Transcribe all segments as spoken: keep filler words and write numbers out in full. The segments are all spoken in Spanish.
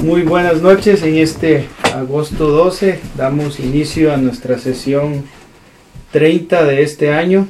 Muy buenas noches. En este agosto doce damos inicio a nuestra sesión treinta de este año.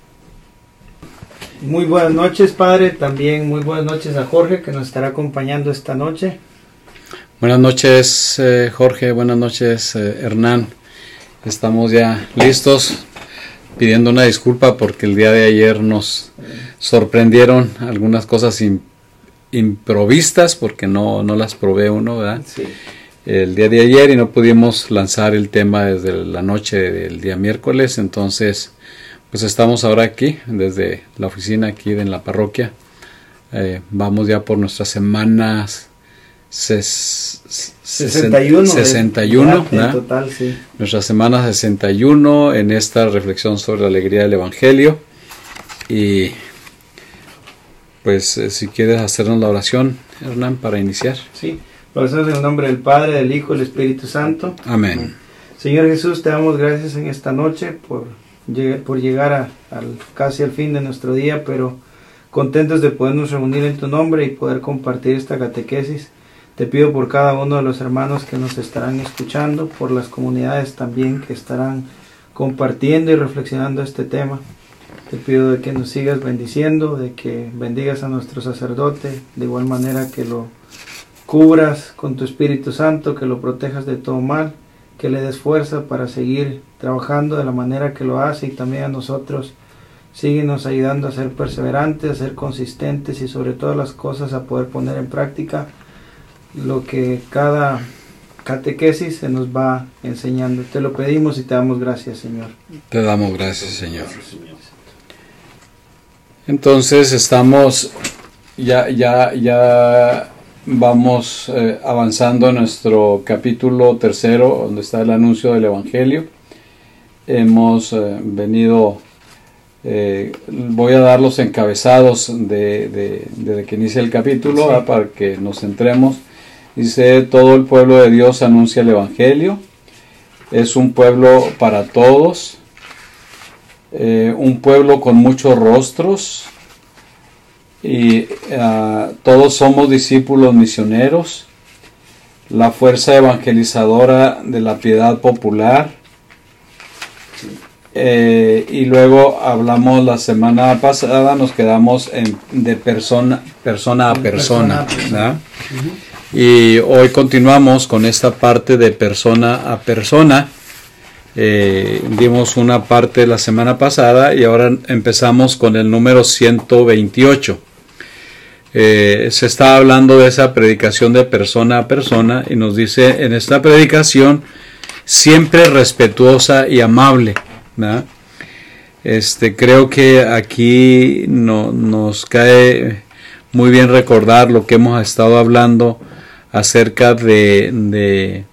Muy buenas noches, Padre. También muy buenas noches a Jorge, que nos estará acompañando esta noche. Buenas noches, eh, Jorge. Buenas noches, eh, Hernán. Estamos ya listos, pidiendo una disculpa porque el día de ayer nos sorprendieron algunas cosas in, improvistas, porque no, no las probé uno, ¿verdad? Sí. El día de ayer, y no pudimos lanzar el tema desde la noche del día miércoles. Entonces, pues estamos ahora aquí, desde la oficina aquí en la parroquia. Eh, vamos ya por nuestras semanas ses, sesenta y uno, sesenta y uno, en total, sí. Nuestra semana sesenta y uno en esta reflexión sobre la alegría del Evangelio. Y pues eh, si quieres hacernos la oración, Hernán, para iniciar. Sí, lo hacemos en el nombre del Padre, del Hijo y del Espíritu Santo. Amén. Señor Jesús, te damos gracias en esta noche por, por llegar a, al, casi al fin de nuestro día, pero contentos de podernos reunir en tu nombre y poder compartir esta catequesis. Te pido por cada uno de los hermanos que nos estarán escuchando, por las comunidades también que estarán compartiendo y reflexionando este tema. Te pido de que nos sigas bendiciendo, de que bendigas a nuestro sacerdote, de igual manera que lo cubras con tu Espíritu Santo, que lo protejas de todo mal, que le des fuerza para seguir trabajando de la manera que lo hace, y también a nosotros síguenos ayudando a ser perseverantes, a ser consistentes y sobre todas las cosas a poder poner en práctica lo que cada catequesis se nos va enseñando. Te lo pedimos y te damos gracias, Señor. Te damos gracias, Señor. Entonces estamos, ya, ya, ya vamos eh, avanzando en nuestro capítulo tercero, donde está el anuncio del Evangelio. Hemos eh, venido, eh, voy a dar los encabezados de, de, de que inicia el capítulo, sí, ¿verdad? Para que nos centremos. Dice: todo el pueblo de Dios anuncia el Evangelio. Es un pueblo para todos. Eh, un pueblo con muchos rostros. Y uh, todos somos discípulos misioneros. La fuerza evangelizadora de la piedad popular. Eh, y luego hablamos la semana pasada, nos quedamos en, de persona, persona a persona, ¿verdad? Uh-huh. Y hoy continuamos con esta parte de persona a persona. Eh, dimos una parte la semana pasada y ahora empezamos con el número ciento veintiocho. Eh, se está hablando de esa predicación de persona a persona y nos dice: en esta predicación siempre respetuosa y amable, ¿verdad? Este, creo que aquí no, nos cae muy bien recordar lo que hemos estado hablando acerca de, de,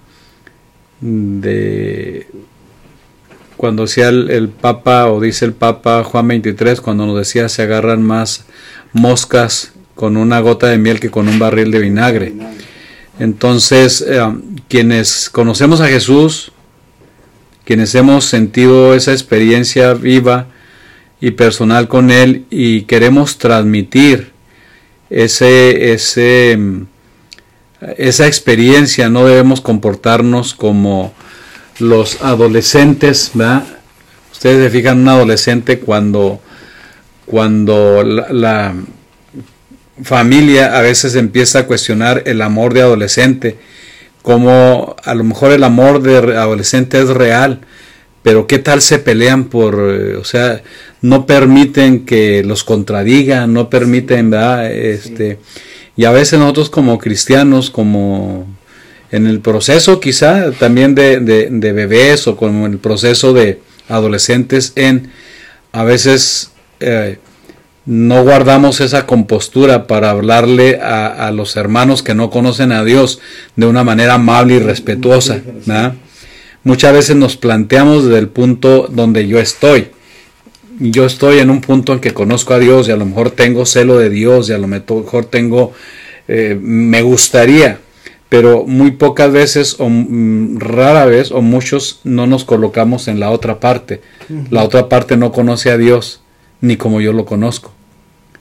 de cuando decía el, el Papa, o dice el Papa Juan veintitrés, cuando nos decía: se agarran más moscas con una gota de miel que con un barril de vinagre. Entonces, eh, quienes conocemos a Jesús, quienes hemos sentido esa experiencia viva y personal con Él y queremos transmitir ese, ese, esa experiencia, no debemos comportarnos como los adolescentes, ¿verdad? Ustedes se fijan, un adolescente cuando, cuando la, la familia a veces empieza a cuestionar el amor de adolescente, como a lo mejor el amor de adolescente es real, pero qué tal se pelean por, o sea, no permiten que los contradigan, no permiten, ¿verdad? Este, y a veces nosotros como cristianos, como en el proceso quizá también de, de, de bebés, o como en el proceso de adolescentes, en a veces eh, no guardamos esa compostura para hablarle a, a los hermanos que no conocen a Dios de una manera amable y respetuosa, ¿verdad? Muchas veces nos planteamos desde el punto donde yo estoy. Yo estoy en un punto en que conozco a Dios y a lo mejor tengo celo de Dios y a lo mejor tengo, eh, me gustaría, pero muy pocas veces o mm, rara vez o muchos no nos colocamos en la otra parte. Uh-huh. La otra parte no conoce a Dios ni como yo lo conozco.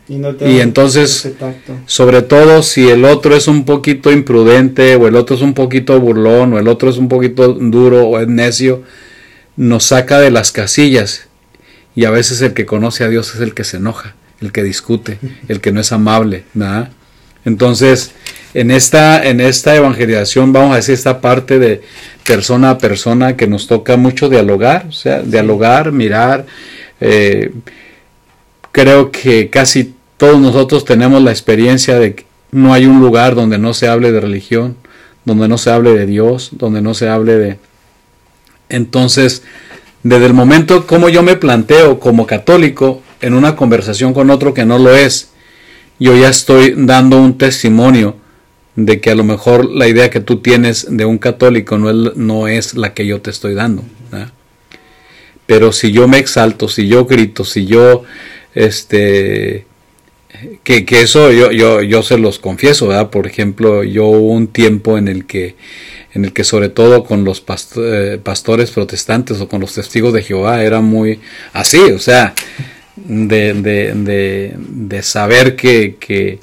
Y, no te y entonces, ese tacto. sobre todo si el otro es un poquito imprudente, o el otro es un poquito burlón, o el otro es un poquito duro, o es necio, nos saca de las casillas. Y a veces el que conoce a Dios es el que se enoja, el que discute, el que no es amable, ¿verdad? Entonces, en esta, en esta evangelización, vamos a decir, esta parte de persona a persona que nos toca mucho dialogar, o sea, dialogar, mirar. Eh, creo que casi todos nosotros tenemos la experiencia de que no hay un lugar donde no se hable de religión, donde no se hable de Dios, donde no se hable de... Entonces, desde el momento como yo me planteo como católico en una conversación con otro que no lo es, yo ya estoy dando un testimonio de que a lo mejor la idea que tú tienes de un católico no es, no es la que yo te estoy dando, ¿verdad? Pero si yo me exalto, si yo grito, si yo, este, que, que eso yo, yo, yo se los confieso, ¿verdad? Por ejemplo, yo hubo un tiempo en el que, en el que sobre todo con los pasto, eh, pastores protestantes o con los testigos de Jehová era muy así, o sea, de, de, de, de saber que, que,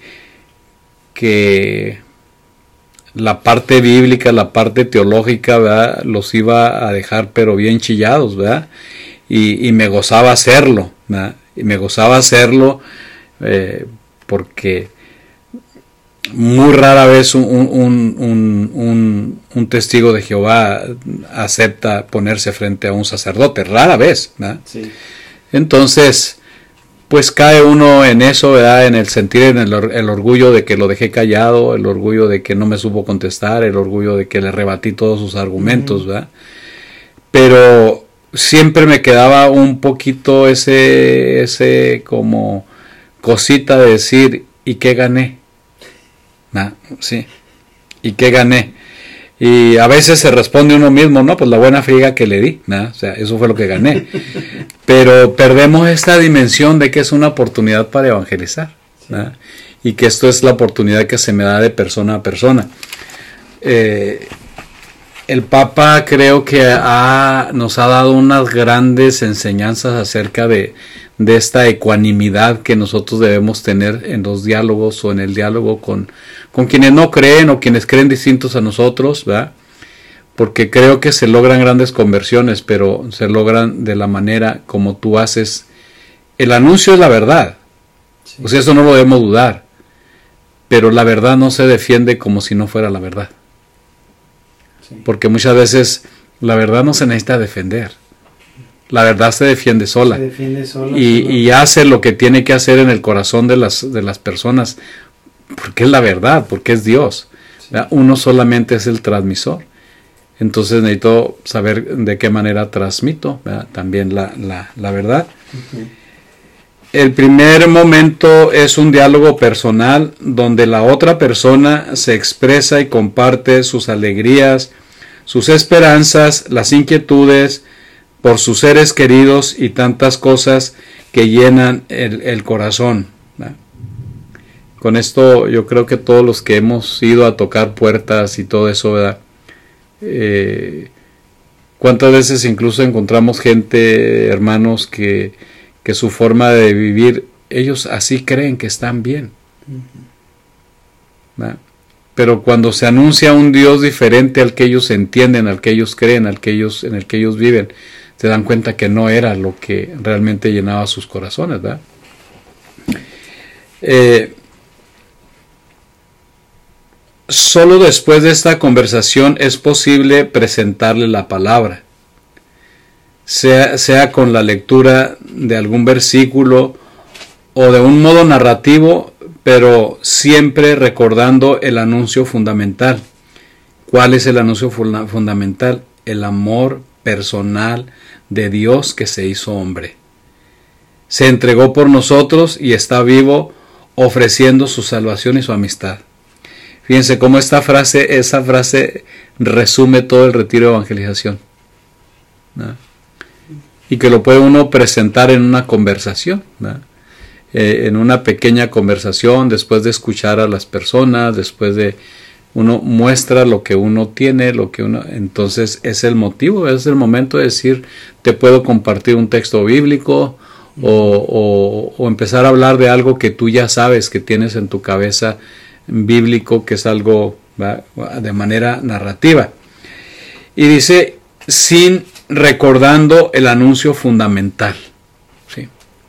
que la parte bíblica, la parte teológica, ¿verdad? Los iba a dejar pero bien chillados, ¿verdad? Y, y me gozaba hacerlo, ¿verdad? Y me gozaba hacerlo eh, porque muy rara vez un, un, un, un, un testigo de Jehová acepta ponerse frente a un sacerdote, rara vez, ¿verdad? Sí. Entonces, pues cae uno en eso, ¿verdad? En el sentir, en el, el orgullo de que lo dejé callado, el orgullo de que no me supo contestar, el orgullo de que le rebatí todos sus argumentos, ¿verdad? Pero siempre me quedaba un poquito ese, ese como cosita de decir, ¿y qué gané? ¿Ah? Sí, ¿y qué gané? Y a veces se responde uno mismo, no, pues la buena friega que le di, ¿no? O sea, eso fue lo que gané. Pero perdemos esta dimensión de que es una oportunidad para evangelizar, ¿no? Y que esto es la oportunidad que se me da de persona a persona. Eh, el Papa creo que ha, nos ha dado unas grandes enseñanzas acerca de, de esta ecuanimidad que nosotros debemos tener en los diálogos o en el diálogo con, con quienes no creen o quienes creen distintos a nosotros, ¿verdad? Porque creo que se logran grandes conversiones, pero se logran de la manera como tú haces. El anuncio es la verdad, sí. O sea, eso no lo debemos dudar, pero la verdad no se defiende como si no fuera la verdad. Sí. Porque muchas veces la verdad no se necesita defender. La verdad se defiende sola, se defiende sola y, y hace lo que tiene que hacer en el corazón de las, de las personas, porque es la verdad, porque es Dios. Sí. Uno solamente es el transmisor. Entonces necesito saber de qué manera transmito, ¿verdad? También la, la, la verdad. Uh-huh. El primer momento es un diálogo personal donde la otra persona se expresa y comparte sus alegrías, sus esperanzas, las inquietudes por sus seres queridos y tantas cosas que llenan el, el corazón, ¿verdad? Con esto yo creo que todos los que hemos ido a tocar puertas y todo eso, ¿verdad? Eh, cuántas veces incluso encontramos gente, hermanos, que, que su forma de vivir, ellos así creen que están bien, ¿verdad? Pero cuando se anuncia un Dios diferente al que ellos entienden, al que ellos creen, al que ellos, en el que ellos viven, se dan cuenta que no era lo que realmente llenaba sus corazones, ¿verdad? Eh, Solo después de esta conversación es posible presentarle la palabra, sea, sea con la lectura de algún versículo o de un modo narrativo, pero siempre recordando el anuncio fundamental. ¿Cuál es el anuncio fundamental? El amor personal de Dios que se hizo hombre. Se entregó por nosotros y está vivo ofreciendo su salvación y su amistad. Fíjense cómo esta frase, esa frase resume todo el retiro de evangelización, ¿no? Y que lo puede uno presentar en una conversación, ¿no? Eh, en una pequeña conversación, después de escuchar a las personas, después de uno muestra lo que uno tiene, lo que uno, entonces es el motivo, es el momento de decir, te puedo compartir un texto bíblico, o, o, o empezar a hablar de algo que tú ya sabes que tienes en tu cabeza bíblico, que es algo, ¿va?, de manera narrativa. Y dice, sin recordando el anuncio fundamental. ¿Sí?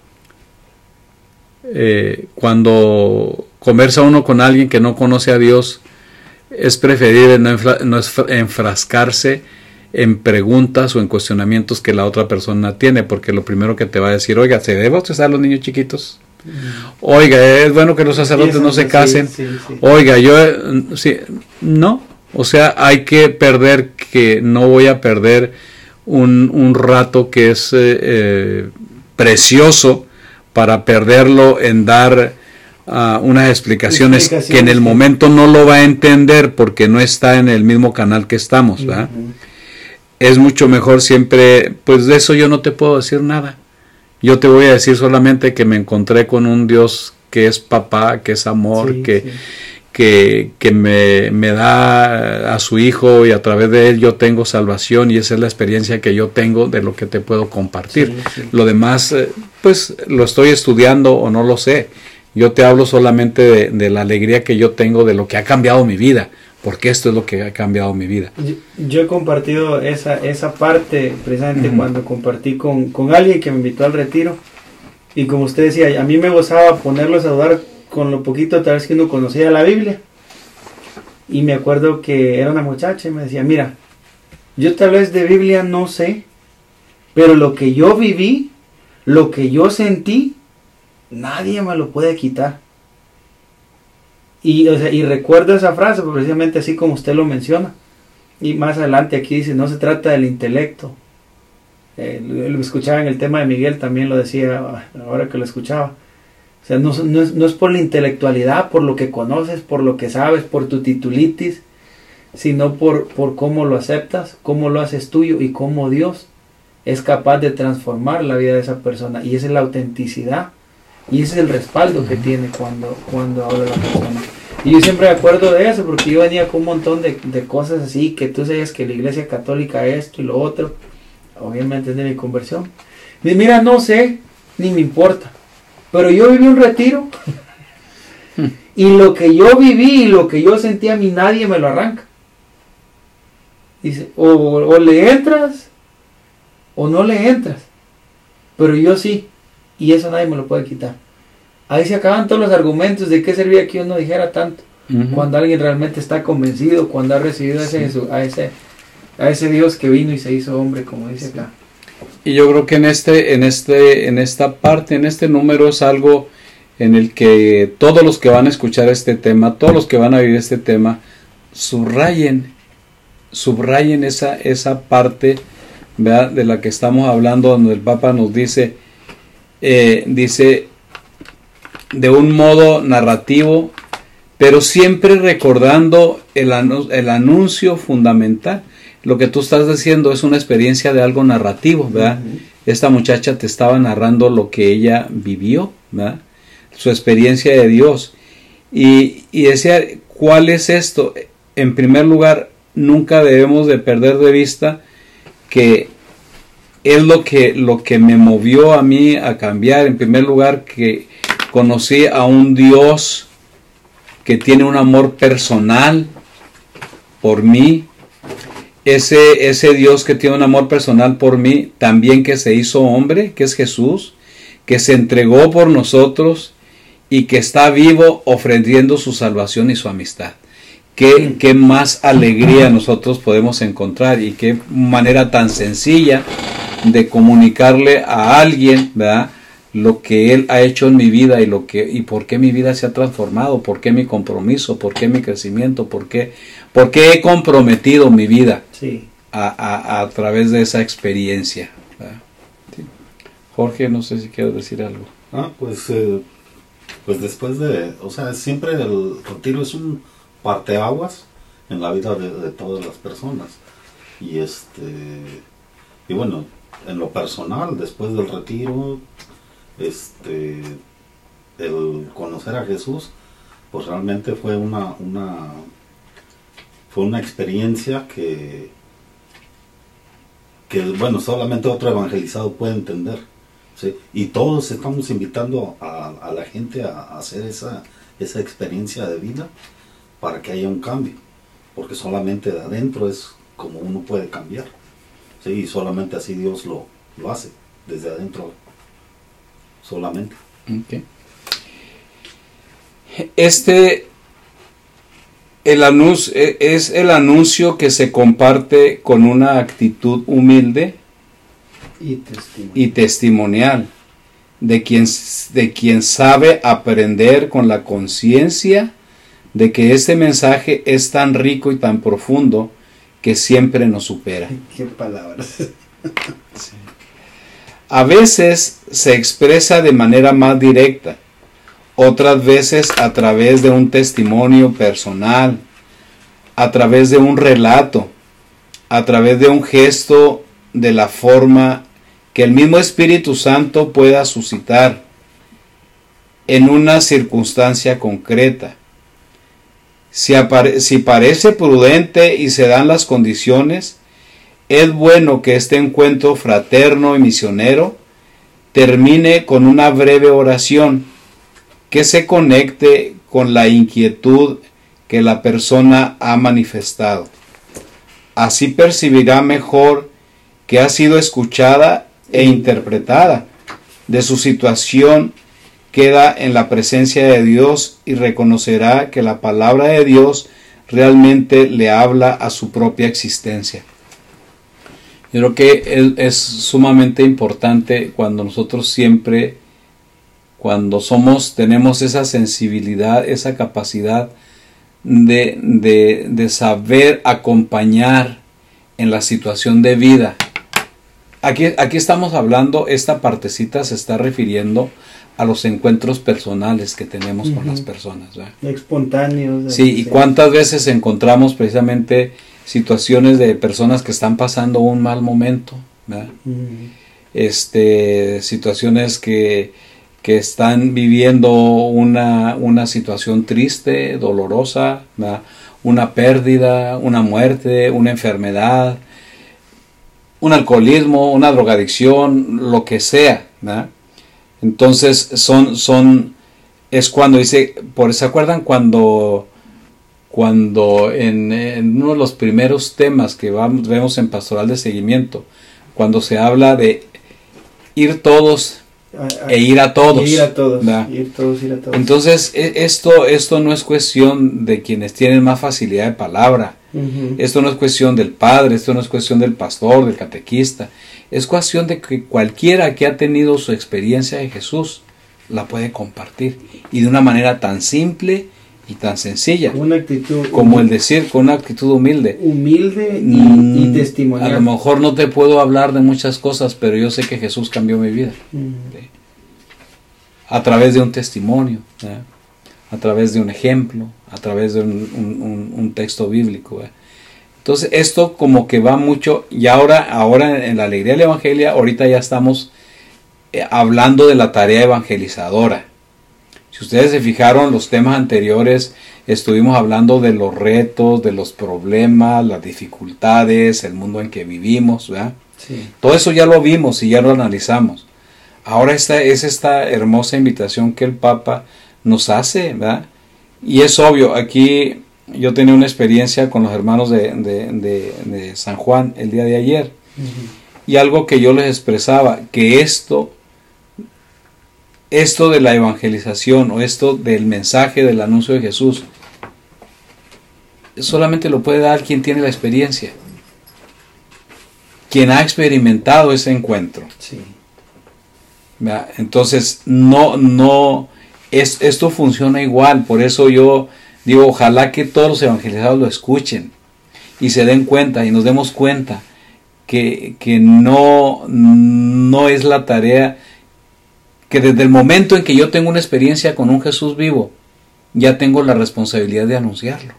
Eh, cuando conversa uno con alguien que no conoce a Dios, es preferible no, enfra- no enfrascarse en preguntas o en cuestionamientos que la otra persona tiene, porque lo primero que te va a decir, oiga, ¿se debe bautizar a los niños chiquitos? Oiga, es bueno que los sacerdotes no se casen. Sí, sí, sí. Oiga, yo, sí, no, o sea, hay que perder, que no voy a perder un, un rato que es eh, eh, precioso para perderlo en dar uh, unas explicaciones que en el momento no lo va a entender porque no está en el mismo canal que estamos, ¿verdad? Uh-huh. Es mucho mejor siempre, pues de eso yo no te puedo decir nada. Yo te voy a decir solamente que me encontré con un Dios que es papá, que es amor, sí, que, sí. que, que me, me da a su hijo y a través de él yo tengo salvación y esa es la experiencia que yo tengo de lo que te puedo compartir. Sí, sí. Lo demás, pues lo estoy estudiando o no lo sé. Yo te hablo solamente de, de la alegría que yo tengo de lo que ha cambiado mi vida. Porque esto es lo que ha cambiado mi vida. Yo, yo he compartido esa, esa parte precisamente uh-huh. cuando compartí con, con alguien que me invitó al retiro. Y como usted decía, a mí me gozaba ponerlos a dudar con lo poquito tal vez que uno conocía la Biblia. Y me acuerdo que era una muchacha y me decía, mira, yo tal vez de Biblia no sé, pero lo que yo viví, lo que yo sentí, nadie me lo puede quitar. Y, o sea, y recuerdo esa frase precisamente así como usted lo menciona. Y más adelante aquí dice, no se trata del intelecto. Eh, lo, lo escuchaba en el tema de Miguel, también lo decía ahora que lo escuchaba. O sea, no, no, es, no es por la intelectualidad, por lo que conoces, por lo que sabes, por tu titulitis, sino por, por cómo lo aceptas, cómo lo haces tuyo y cómo Dios es capaz de transformar la vida de esa persona. Y esa es la autenticidad. Y ese es el respaldo que tiene cuando, cuando habla la persona. Y yo siempre me acuerdo de eso, porque yo venía con un montón de, de cosas así, que tú sabes que la iglesia católica esto y lo otro, obviamente es de mi conversión. Y mira, no sé, ni me importa, pero yo viví un retiro, y lo que yo viví y lo que yo sentí a mí nadie me lo arranca. Dice, o, o le entras, o no le entras, pero yo sí. Y eso nadie me lo puede quitar. Ahí se acaban todos los argumentos de qué servía que uno dijera tanto. Uh-huh. Cuando alguien realmente está convencido, cuando ha recibido sí. ese, a, ese, a ese Dios que vino y se hizo hombre, como dice acá. Y yo creo que en este, en este, en esta parte, en este número es algo en el que todos los que van a escuchar este tema, todos los que van a vivir este tema, subrayen, subrayen esa, esa parte, ¿verdad?, de la que estamos hablando, donde el Papa nos dice, Eh, dice de un modo narrativo, pero siempre recordando el, anu- el anuncio fundamental. Lo que tú estás diciendo es una experiencia de algo narrativo, ¿verdad? Uh-huh. Esta muchacha te estaba narrando lo que ella vivió, ¿verdad?, su experiencia de Dios. Y, y decía, ¿cuál es esto? En primer lugar, nunca debemos de perder de vista que es lo que, lo que me movió a mí a cambiar. En primer lugar, que conocí a un Dios que tiene un amor personal por mí. Ese, ese Dios que tiene un amor personal por mí, también que se hizo hombre, que es Jesús, que se entregó por nosotros y que está vivo ofreciendo su salvación y su amistad. ¿Qué, qué más alegría nosotros podemos encontrar y qué manera tan sencilla de comunicarle a alguien, ¿verdad?, lo que Él ha hecho en mi vida y lo que y por qué mi vida se ha transformado, por qué mi compromiso, por qué mi crecimiento, por qué, por qué he comprometido mi vida sí. a, a, a través de esa experiencia. Sí. Jorge, no sé si quieres decir algo. Ah, pues, eh, pues después de, o sea, siempre el retiro es un parteaguas en la vida de, de todas las personas. Y este, y bueno, en lo personal, después del retiro, este, el conocer a Jesús, pues realmente fue una, una, fue una experiencia que, que, bueno, solamente otro evangelizado puede entender. O ¿sí? Y todos estamos invitando a, a la gente a, a hacer esa, esa experiencia de vida para que haya un cambio, porque solamente de adentro es como uno puede cambiar, ¿sí? Y solamente así Dios lo, lo hace, desde adentro solamente. Okay. Este el anuncio, es el anuncio que se comparte con una actitud humilde y testimonial, y testimonial de quien, de quien sabe aprender con la conciencia de que este mensaje es tan rico y tan profundo que siempre nos supera. Qué palabras. Sí. A veces se expresa de manera más directa, otras veces a través de un testimonio personal, a través de un relato, a través de un gesto, de la forma que el mismo Espíritu Santo pueda suscitar en una circunstancia concreta. Si, apare- si parece prudente y se dan las condiciones, es bueno que este encuentro fraterno y misionero termine con una breve oración que se conecte con la inquietud que la persona ha manifestado. Así percibirá mejor que ha sido escuchada e interpretada. De su situación queda en la presencia de Dios y reconocerá que la palabra de Dios realmente le habla a su propia existencia. Yo creo que es, es sumamente importante cuando nosotros siempre, cuando somos, tenemos esa sensibilidad, esa capacidad de, de, de saber acompañar en la situación de vida. Aquí, aquí estamos hablando, esta partecita se está refiriendo a los encuentros personales que tenemos uh-huh. con las personas, ¿verdad? Espontáneos. Sí, y cuántas veces encontramos precisamente situaciones de personas que están pasando un mal momento, ¿verdad? Uh-huh. Este, situaciones que, que están viviendo una, una situación triste, dolorosa, ¿verdad? Una pérdida, una muerte, una enfermedad, un alcoholismo, una drogadicción, lo que sea, ¿verdad? Entonces son, son, es cuando dice, por ¿se acuerdan cuando, cuando en, en uno de los primeros temas que vamos, vemos en Pastoral de Seguimiento, cuando se habla de ir todos a, a, e ir a todos, ir a todos, ir todos, ir a todos. Entonces esto, esto no es cuestión de quienes tienen más facilidad de palabra. Uh-huh. Esto no es cuestión del padre, esto no es cuestión del pastor, del catequista, es cuestión de que cualquiera que ha tenido su experiencia de Jesús la puede compartir y de una manera tan simple y tan sencilla, una actitud como humilde. El decir, con una actitud humilde, humilde y, mm, y testimonial. A lo mejor no te puedo hablar de muchas cosas, pero yo sé que Jesús cambió mi vida, uh-huh. ¿sí? A través de un testimonio, ¿sí? A través de un ejemplo, a través de un, un, un texto bíblico, ¿eh? Entonces esto como que va mucho, y ahora, ahora en la alegría del evangelio, ahorita ya estamos eh, hablando de la tarea evangelizadora. Si ustedes se fijaron, los temas anteriores estuvimos hablando de los retos, de los problemas, las dificultades, el mundo en que vivimos, ¿verdad? Sí. Todo eso ya lo vimos y ya lo analizamos. Ahora esta es esta hermosa invitación que el Papa nos hace, ¿verdad? Y es obvio, aquí yo tenía una experiencia con los hermanos de, de, de, de San Juan el día de ayer, uh-huh. y algo que yo les expresaba, que esto, esto de la evangelización o esto del mensaje del anuncio de Jesús, solamente lo puede dar quien tiene la experiencia, quien ha experimentado ese encuentro. Sí. ¿Verdad? Entonces, no, no... Es, esto funciona igual, por eso yo digo, ojalá que todos los evangelizados lo escuchen y se den cuenta y nos demos cuenta que, que no, no es la tarea, que desde el momento en que yo tengo una experiencia con un Jesús vivo, ya tengo la responsabilidad de anunciarlo.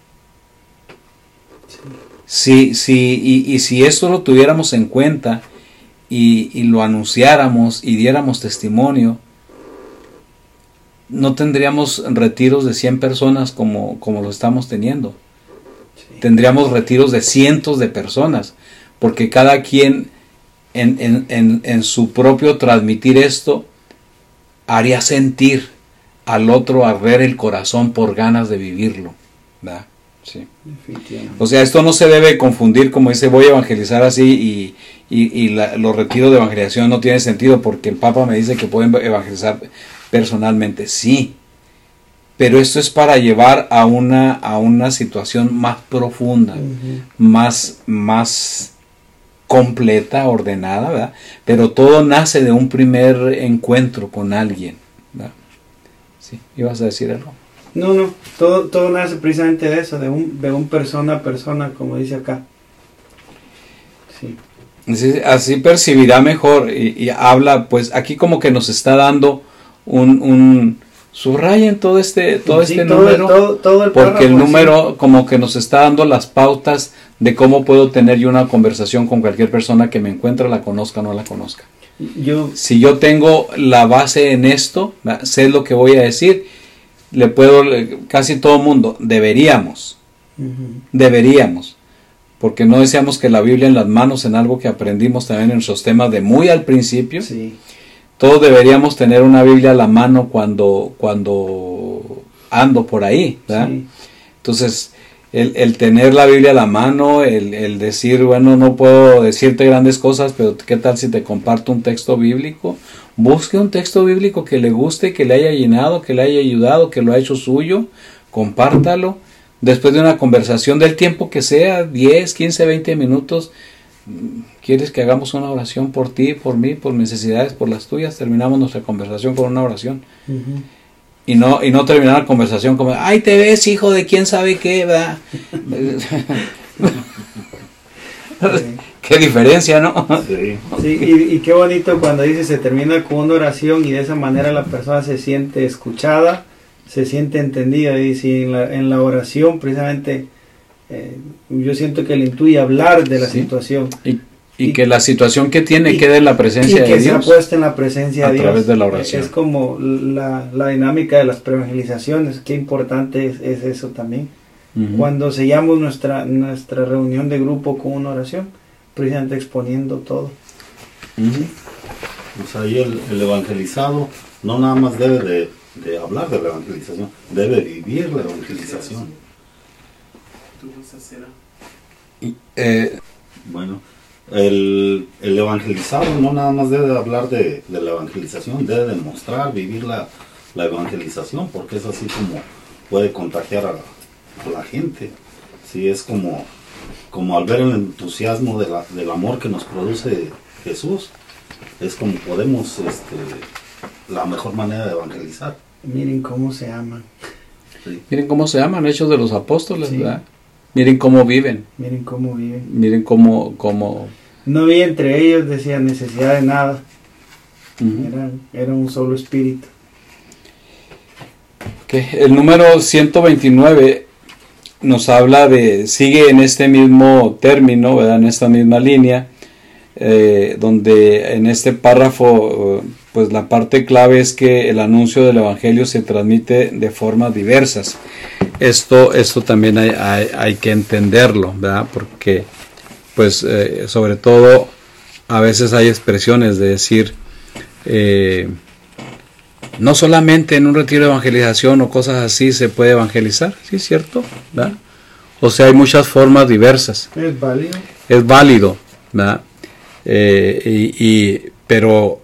Sí, sí, y, y si esto lo tuviéramos en cuenta y, y lo anunciáramos y diéramos testimonio, no tendríamos retiros de cien personas como, como lo estamos teniendo. Sí. Tendríamos retiros de cientos de personas, porque cada quien en, en, en, en su propio transmitir esto, haría sentir al otro arder el corazón por ganas de vivirlo, ¿verdad? Sí. O sea, esto no se debe confundir como dice voy a evangelizar así y, y, y la, los retiros de evangelización no tiene sentido porque el Papa me dice que pueden evangelizar personalmente. Sí, pero esto es para llevar a una, a una situación más profunda, uh-huh. más, más completa, ordenada, ¿verdad? Pero todo nace de un primer encuentro con alguien, ¿verdad? Sí, ¿ibas a decir algo? No, no, todo, todo nace precisamente de eso, de un, de un persona a persona, como dice acá. Sí. Así, así percibirá mejor y, y habla, pues aquí como que nos está dando un, un subrayen todo este, todo sí, este todo, número, todo, todo el porque el párrafo, número sí. como que nos está dando las pautas de cómo puedo tener yo una conversación con cualquier persona que me encuentre, la conozca o no la conozca. Yo, si yo tengo la base en esto, sé lo que voy a decir, le puedo, casi todo mundo, deberíamos, uh-huh. deberíamos, porque no deseamos que la Biblia en las manos, en algo que aprendimos también en nuestros temas de muy al principio, sí. todos deberíamos tener una Biblia a la mano cuando, cuando ando por ahí, ¿verdad? Sí. Entonces, el, el tener la Biblia a la mano, el, el decir, bueno, no puedo decirte grandes cosas, pero ¿qué tal si te comparto un texto bíblico? Busque un texto bíblico que le guste, que le haya llenado, que le haya ayudado, que lo ha hecho suyo, compártalo. Después de una conversación del tiempo que sea, diez, quince, veinte minutos, ¿quieres que hagamos una oración por ti, por mí, por mis necesidades, por las tuyas? Terminamos nuestra conversación con una oración. Uh-huh. Y no, y no terminar la conversación como, ay, te ves, hijo de quién sabe qué, ¿verdad? Sí. Qué diferencia, ¿no? Sí, sí y, y qué bonito cuando dice se termina con una oración y de esa manera la persona se siente escuchada, se siente entendida. Y si en la, en la oración precisamente eh, yo siento que le intuye hablar de la sí. situación. Y, y, y que la situación que tiene y, quede en la presencia de Dios. Y que sea puesta en la presencia de Dios. A través de la oración. Es como la, la dinámica de las preevangelizaciones. Qué importante es, es eso también. Uh-huh. Cuando sellamos nuestra, nuestra reunión de grupo con una oración, precisamente exponiendo todo. Uh-huh. Pues ahí el, el evangelizado no nada más debe de, de hablar de la evangelización, debe vivir la evangelización. Y, eh, bueno, el, el evangelizado no nada más debe de hablar de, de la evangelización, debe demostrar, vivir la, la evangelización, porque es así como puede contagiar a, a la gente. Sí, es como como al ver el entusiasmo de la, del amor que nos produce Jesús, es como podemos, este, la mejor manera de evangelizar. Miren cómo se aman. Sí. Miren cómo se aman, Hechos de los Apóstoles, sí. ¿verdad? Miren cómo viven. Miren cómo viven. Miren cómo... cómo... No había entre ellos, decía, necesidad de nada. Uh-huh. Era, era un solo espíritu. Okay. El número ciento veintinueve nos habla de, sigue en este mismo término, ¿verdad? En esta misma línea, eh, donde en este párrafo, pues la parte clave es que el anuncio del Evangelio se transmite de formas diversas. Esto, esto también hay, hay, hay que entenderlo, ¿verdad? Porque, pues, eh, sobre todo, a veces hay expresiones de decir, eh, no solamente en un retiro de evangelización o cosas así se puede evangelizar, ¿sí es cierto? ¿verdad? O sea, hay muchas formas diversas. Es válido. Es válido, ¿verdad? Eh, y, y, pero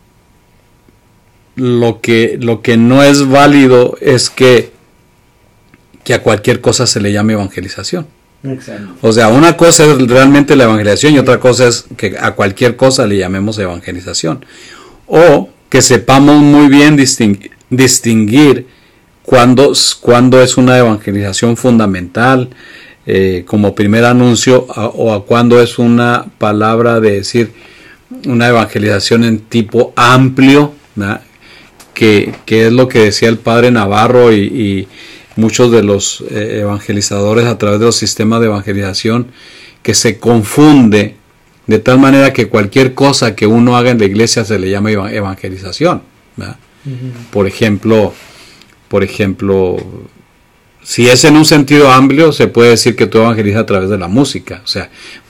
lo que, lo que no es válido es que, que a cualquier cosa se le llame evangelización. Exacto. O sea, una cosa es realmente la evangelización y otra cosa es que a cualquier cosa le llamemos evangelización. O que sepamos muy bien distinguir, distinguir cuándo, cuándo es una evangelización fundamental, eh, como primer anuncio, a, o a cuándo es una palabra de decir una evangelización en tipo amplio, que, que es lo que decía el padre Navarro y, y muchos de los eh, evangelizadores a través de los sistemas de evangelización, que se confunde de tal manera que cualquier cosa que uno haga en la iglesia se le llama evangelización, ¿verdad? Uh-huh. Por ejemplo, por ejemplo, si es en un sentido amplio, se puede decir que tú evangelizas a través de la música. O sea,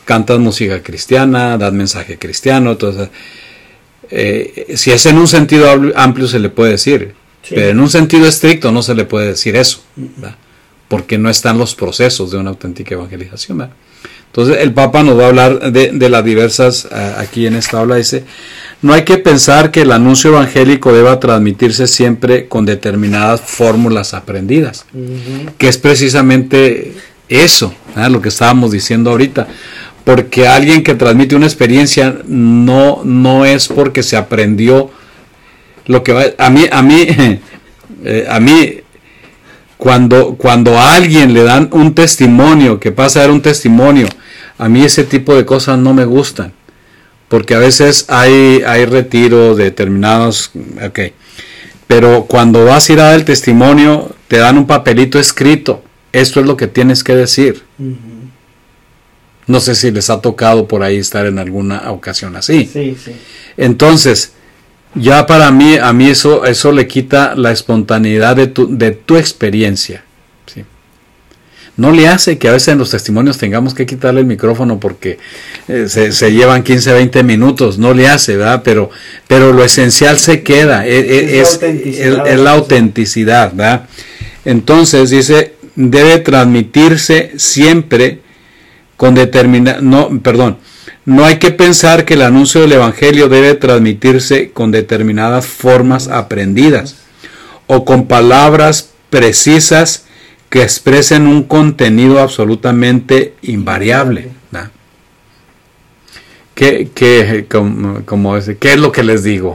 cantas música cristiana, das mensaje cristiano, entonces, eh, si es en un sentido amplio se le puede decir, sí. Pero en un sentido estricto no se le puede decir eso, ¿verdad? Porque no están los procesos de una auténtica evangelización, ¿verdad? Entonces el Papa nos va a hablar de, de las diversas, uh, aquí en esta habla dice, no hay que pensar que el anuncio evangélico deba transmitirse siempre con determinadas fórmulas aprendidas, uh-huh. Que es precisamente eso, ¿eh? Lo que estábamos diciendo ahorita, porque alguien que transmite una experiencia no, no es porque se aprendió lo que va, a mí, a mí, eh, a mí, cuando, cuando a alguien le dan un testimonio, que pasa a dar un testimonio, a mí ese tipo de cosas no me gustan, porque a veces hay, hay retiro de determinados, ok, pero cuando vas a ir a dar el testimonio, te dan un papelito escrito, esto es lo que tienes que decir. Uh-huh. No sé si les ha tocado por ahí estar en alguna ocasión así. Sí, sí. Entonces, ya para mí, a mí eso, eso le quita la espontaneidad de tu, de tu experiencia. ¿Sí? No le hace que a veces en los testimonios tengamos que quitarle el micrófono porque eh, se, se llevan quince, veinte minutos, no le hace, ¿verdad? Pero, pero lo esencial se queda, es, es, es, es, es la autenticidad, ¿verdad? Entonces dice, debe transmitirse siempre con determinada, no, perdón, no hay que pensar que el anuncio del Evangelio debe transmitirse con determinadas formas aprendidas o con palabras precisas que expresen un contenido absolutamente invariable, ¿no? ¿Qué, qué, como, como ese, ¿qué es lo que les digo?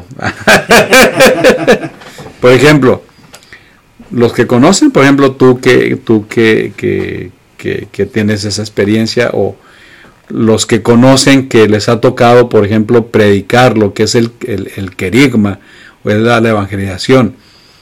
Por ejemplo, los que conocen, por ejemplo, tú que, tú que, que, que, que tienes esa experiencia, o los que conocen que les ha tocado, por ejemplo, predicar lo que es el, el, el querigma o es la, la evangelización.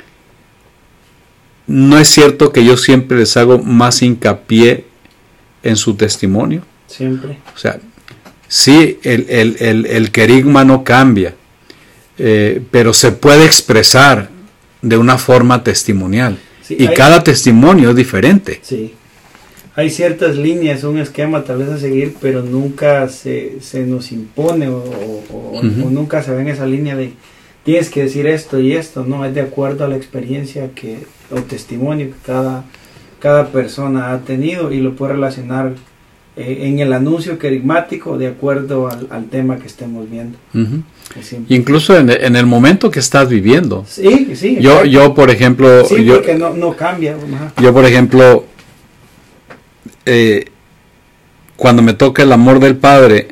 ¿No es cierto que yo siempre les hago más hincapié en su testimonio? Siempre. O sea, sí, el, el, el, el querigma no cambia, eh, pero se puede expresar de una forma testimonial. Sí, y hay, cada testimonio es diferente. Sí. Hay ciertas líneas, un esquema tal vez a seguir, pero nunca se, se nos impone o, o, uh-huh. o nunca se ve en esa línea de tienes que decir esto y esto, no, es de acuerdo a la experiencia que o testimonio que cada, cada persona ha tenido y lo puede relacionar eh, en el anuncio querigmático de acuerdo al, al tema que estemos viendo. Uh-huh. Incluso en, en el momento que estás viviendo. Sí, sí. Yo, yo por ejemplo... Sí, yo, porque no, no cambia. Ajá. Yo, por ejemplo... Eh, cuando me toca el amor del Padre,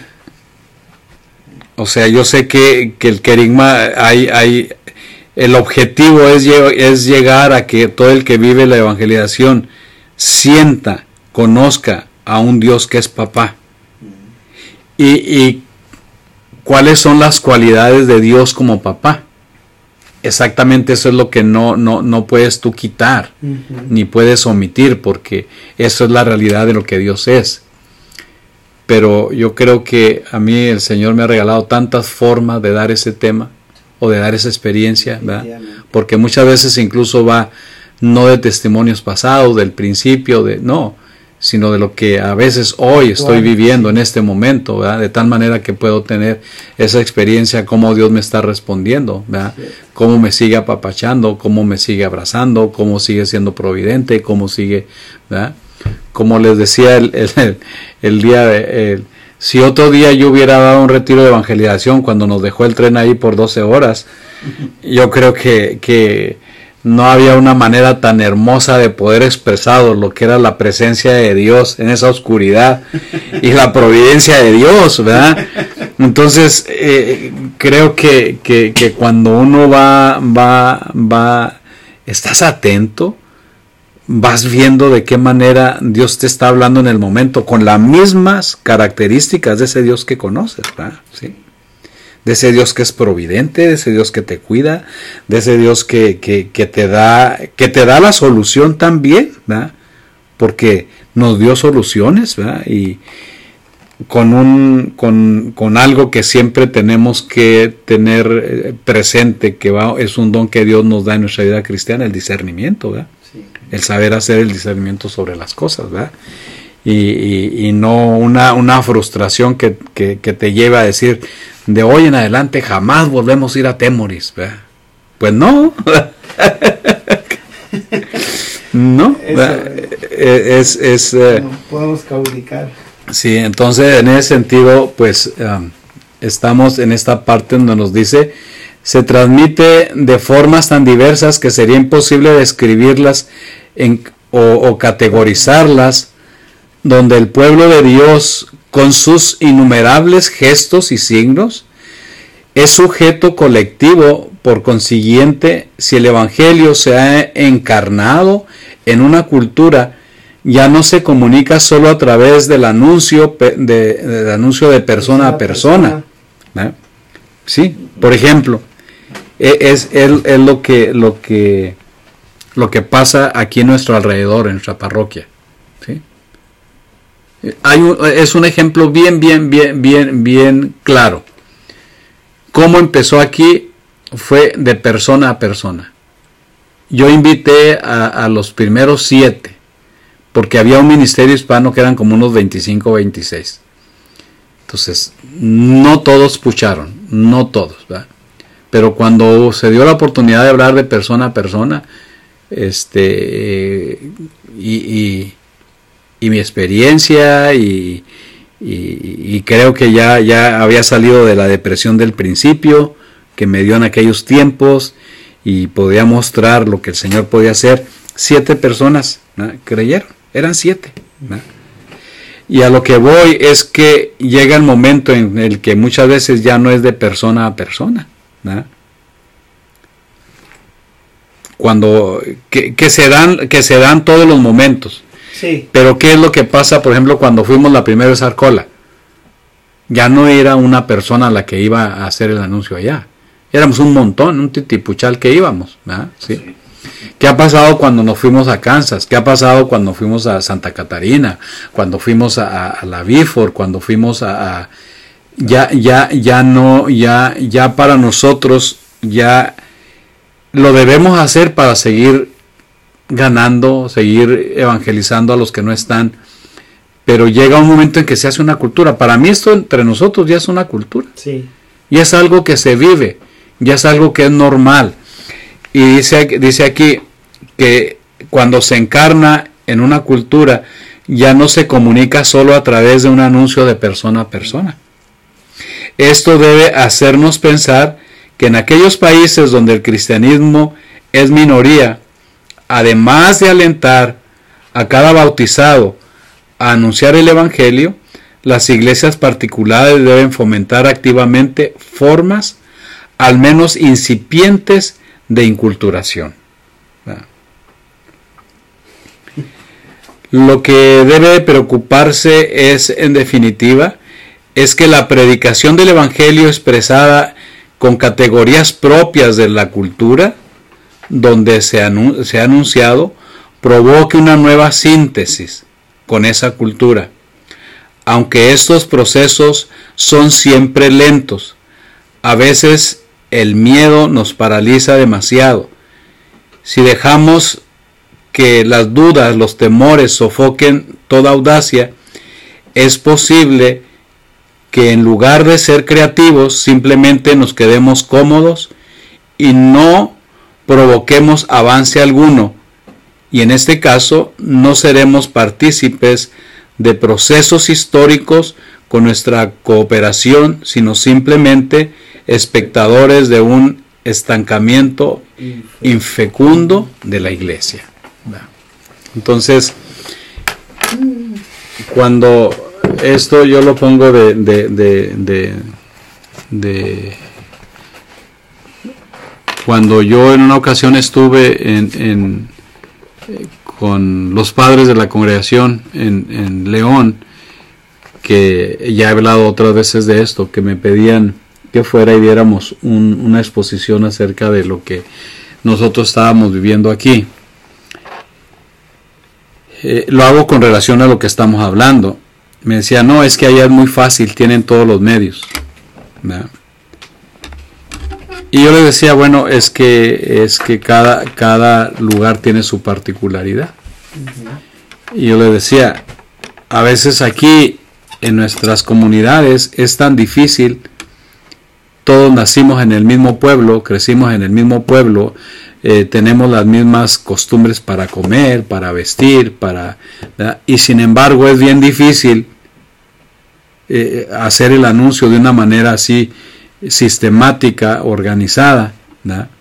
o sea, yo sé que, que el querigma, hay, hay, el objetivo es, es llegar a que todo el que vive la evangelización sienta, conozca a un Dios que es papá. Y, y cuáles son las cualidades de Dios como papá. Exactamente eso es lo que no, no, no puedes tú quitar, uh-huh. ni puedes omitir, porque eso es la realidad de lo que Dios es. Pero yo creo que a mí el Señor me ha regalado tantas formas de dar ese tema, o de dar esa experiencia, ¿verdad? Porque muchas veces incluso va no de testimonios pasados, del principio, de no, sino de lo que a veces hoy estoy viviendo en este momento, ¿verdad? De tal manera que puedo tener esa experiencia, cómo Dios me está respondiendo, ¿verdad? Sí. Cómo me sigue apapachando, cómo me sigue abrazando, cómo sigue siendo providente, cómo sigue, ¿verdad? Como les decía el, el, el día de... El, si otro día yo hubiera dado un retiro de evangelización cuando nos dejó el tren ahí por doce horas, yo creo que... que no había una manera tan hermosa de poder expresar lo que era la presencia de Dios en esa oscuridad y la providencia de Dios, ¿verdad? Entonces, eh, creo que, que, que cuando uno va, va, va, estás atento, vas viendo de qué manera Dios te está hablando en el momento, con las mismas características de ese Dios que conoces, ¿verdad? Sí. De ese Dios que es providente, de ese Dios que te cuida, de ese Dios que, que, que, te, da, que te da la solución también, ¿verdad? Porque nos dio soluciones, ¿verdad? Y con, un, con, con algo que siempre tenemos que tener presente, que va, es un don que Dios nos da en nuestra vida cristiana, el discernimiento, ¿verdad? Sí. El saber hacer el discernimiento sobre las cosas, ¿verdad? y, y, y no una, una frustración que, que, que te lleva a decir, de hoy en adelante jamás volvemos a ir a Temoris, ¿verdad? Pues no. No, es, es eh, no podemos caudicar. Sí, entonces en ese sentido, pues um, estamos en esta parte donde nos dice, se transmite de formas tan diversas que sería imposible describirlas en, o, o categorizarlas, donde el pueblo de Dios, con sus innumerables gestos y signos, es sujeto colectivo. Por consiguiente, si el Evangelio se ha encarnado en una cultura, ya no se comunica solo a través del anuncio de, del anuncio de persona a persona. ¿Eh? Sí, por ejemplo, es, es, es lo que lo que lo que pasa aquí en nuestro alrededor, en nuestra parroquia. ¿Sí? Hay un, es un ejemplo bien, bien, bien, bien, bien claro. ¿Cómo empezó aquí? Fue de persona a persona. Yo invité a, a los primeros siete, porque había un ministerio hispano que eran como unos veinticinco o veintiséis. Entonces, no todos escucharon, no todos, ¿verdad? Pero cuando se dio la oportunidad de hablar de persona a persona, este, y, y, y mi experiencia, y, y, y creo que ya, ya había salido de la depresión del principio, que me dio en aquellos tiempos, y podía mostrar lo que el Señor podía hacer. Siete personas, ¿no?, creyeron, eran siete, ¿no? Y a lo que voy es que llega el momento en el que muchas veces ya no es de persona a persona, ¿no? Cuando que, que se dan que se dan todos los momentos. Sí. Pero ¿qué es lo que pasa, por ejemplo, cuando fuimos la primera vez a Arcola? Ya no era una persona la que iba a hacer el anuncio allá. Éramos un montón, un titipuchal que íbamos, ¿verdad? ¿Sí? Sí. ¿Qué ha pasado cuando nos fuimos a Kansas? ¿Qué ha pasado cuando fuimos a Santa Catarina? Cuando fuimos a, a la Bifor, cuando fuimos a, a ya ya ya no ya ya para nosotros ya lo debemos hacer para seguir ganando, seguir evangelizando a los que no están. Pero llega un momento en que se hace una cultura. Para mí esto entre nosotros ya es una cultura. Sí. Y es algo que se vive, ya es algo que es normal. Y dice, dice aquí que cuando se encarna en una cultura, ya no se comunica solo a través de un anuncio de persona a persona. Esto debe hacernos pensar que en aquellos países donde el cristianismo es minoría, además de alentar a cada bautizado a anunciar el Evangelio, las iglesias particulares deben fomentar activamente formas, al menos incipientes, de inculturación. Lo que debe preocuparse es, en definitiva, es que la predicación del Evangelio expresada con categorías propias de la cultura, donde se, anun- se ha anunciado, provoque una nueva síntesis con esa cultura. Aunque estos procesos son siempre lentos, a veces el miedo nos paraliza demasiado. Si dejamos que las dudas, los temores sofoquen toda audacia, es posible que en lugar de ser creativos simplemente nos quedemos cómodos y no provoquemos avance alguno, y en este caso no seremos partícipes de procesos históricos con nuestra cooperación, sino simplemente espectadores de un estancamiento infecundo de la iglesia. Entonces, cuando esto yo lo pongo de, de, de, de, de cuando yo en una ocasión estuve en, en con los padres de la congregación en, en León, que ya he hablado otras veces de esto, que me pedían que fuera y diéramos un, una exposición acerca de lo que nosotros estábamos viviendo aquí. Eh, lo hago con relación a lo que estamos hablando. Me decía, no, es que allá es muy fácil, tienen todos los medios, ¿verdad? Y yo le decía, bueno, es que es que cada, cada lugar tiene su particularidad. Uh-huh. Y yo le decía, a veces aquí en nuestras comunidades es tan difícil. Todos nacimos en el mismo pueblo, crecimos en el mismo pueblo, eh, tenemos las mismas costumbres para comer, para vestir, para, ¿verdad? Y sin embargo es bien difícil eh, hacer el anuncio de una manera así sistemática, organizada, ¿verdad?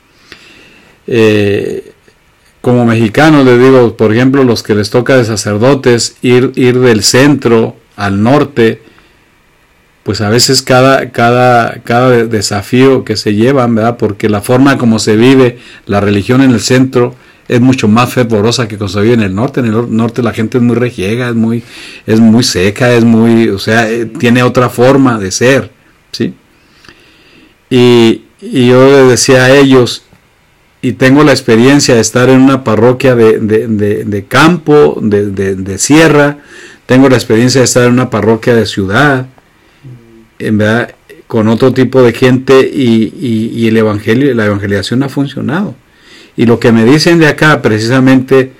Eh, como mexicanos les digo, por ejemplo, los que les toca de sacerdotes ir, ir del centro al norte, pues a veces cada, cada, cada desafío que se llevan, ¿verdad? Porque la forma como se vive la religión en el centro es mucho más fervorosa que como se vive en el norte. En el norte la gente es muy regiega, es muy, es muy seca, es muy, o sea, eh, tiene otra forma de ser, ¿sí? Y, y yo les decía a ellos, y tengo la experiencia de estar en una parroquia de, de, de, de campo, de, de, de sierra, tengo la experiencia de estar en una parroquia de ciudad, en verdad, con otro tipo de gente, y, y, y el evangelio, la evangelización ha funcionado. Y lo que me dicen de acá, precisamente,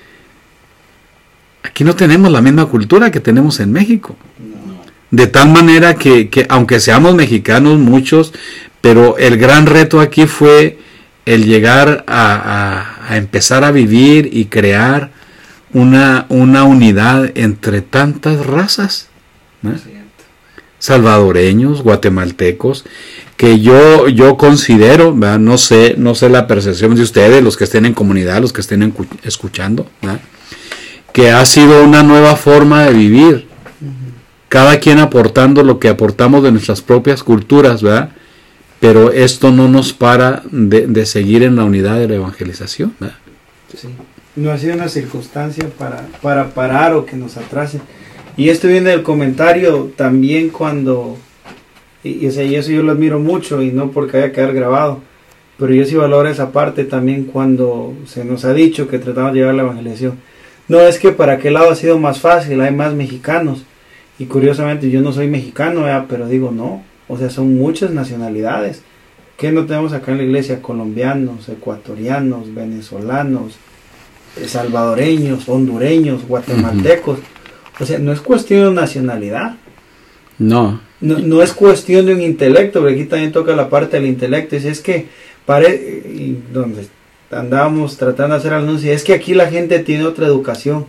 aquí no tenemos la misma cultura que tenemos en México. De tal manera que, que aunque seamos mexicanos muchos, pero el gran reto aquí fue el llegar a, a, a empezar a vivir y crear una, una unidad entre tantas razas, ¿no? Salvadoreños, guatemaltecos, que yo yo considero, ¿verdad? no sé no sé la percepción de ustedes, los que estén en comunidad, los que estén escuchando, ¿verdad? Que ha sido una nueva forma de vivir, cada quien aportando lo que aportamos de nuestras propias culturas, ¿verdad? Pero esto no nos para de, de seguir en la unidad de la evangelización, ¿verdad? Sí. No ha sido una circunstancia para, para parar o que nos atrase. Y esto viene del comentario también cuando, y, y, o sea, y eso yo lo admiro mucho, y no porque haya que quedar grabado, pero yo sí valoro esa parte también cuando se nos ha dicho que tratamos de llevar la evangelización. No es que para qué lado ha sido más fácil, hay más mexicanos, y curiosamente yo no soy mexicano, ¿verdad? Pero digo no, o sea, son muchas nacionalidades. ¿Qué no tenemos acá en la iglesia? Colombianos, ecuatorianos, venezolanos, salvadoreños, hondureños, guatemaltecos. Uh-huh. O sea, no es cuestión de nacionalidad. No. No, no es cuestión de un intelecto, porque aquí también toca la parte del intelecto. Y es que, pare, y donde andábamos tratando de hacer anuncio, es que aquí la gente tiene otra educación.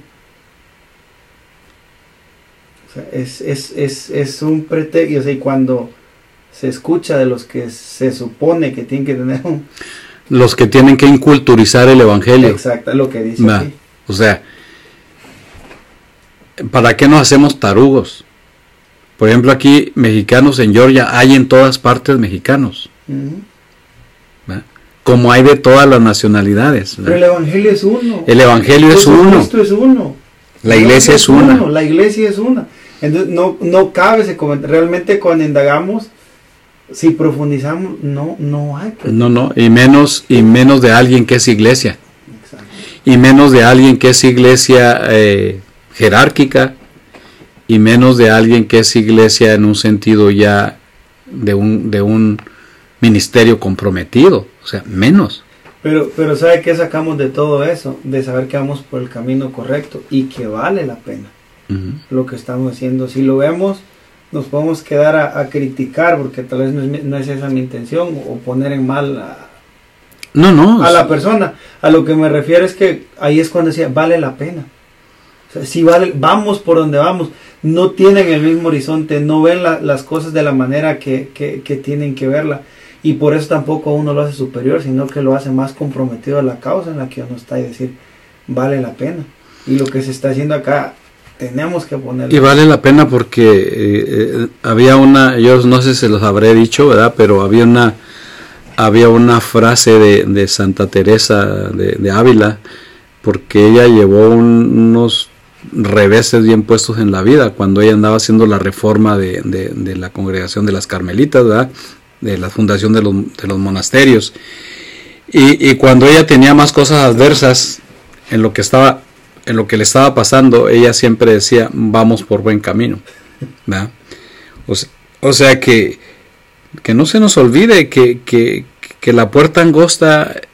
O sea, es, es, es, es un pretexto. O sea, y cuando se escucha de los que se supone que tienen que tener un... Los que tienen que inculturizar el evangelio. Exacto, lo que dice aquí. O sea, ¿para qué nos hacemos tarugos? Por ejemplo, aquí mexicanos en Georgia hay en todas partes mexicanos, uh-huh. ¿verdad? Como hay de todas las nacionalidades, ¿verdad? Pero el evangelio es uno. El evangelio es uno. Cristo es uno. La iglesia es una. Uno. La iglesia es una. Entonces no, no cabe ese comentario. Realmente cuando indagamos, si profundizamos, no, no hay. No, no, y menos, y menos de alguien que es iglesia. Exacto. Y menos de alguien que es iglesia eh, jerárquica, y menos de alguien que es iglesia en un sentido ya de un, de un ministerio comprometido, o sea, menos. Pero, pero ¿sabe qué sacamos de todo eso? De saber que vamos por el camino correcto y que vale la pena uh-huh. lo que estamos haciendo. Si lo vemos, nos podemos quedar a, a criticar, porque tal vez no es, no es esa mi intención, o poner en mal a, no, no, a la persona. A lo que me refiero es que ahí es cuando decía, vale la pena. O sea, si vale, vamos por donde vamos, no tienen el mismo horizonte, no ven la, las cosas de la manera que, que, que tienen que verla, y por eso tampoco uno lo hace superior, sino que lo hace más comprometido a la causa en la que uno está, y decir, vale la pena. Y lo que se está haciendo acá, tenemos que ponerlo. Y vale la pena porque eh, eh, había una, yo no sé si se los habré dicho, ¿verdad? Pero había una, había una frase de, de Santa Teresa de, de Ávila, porque ella llevó un, unos reveses bien puestos en la vida cuando ella andaba haciendo la reforma de, de, de la congregación de las Carmelitas, ¿verdad? De la fundación de los, de los monasterios, y, y cuando ella tenía más cosas adversas en lo que estaba en lo que le estaba pasando, ella siempre decía, vamos por buen camino, ¿verdad? O sea, o sea que que no se nos olvide que, que, que la puerta angosta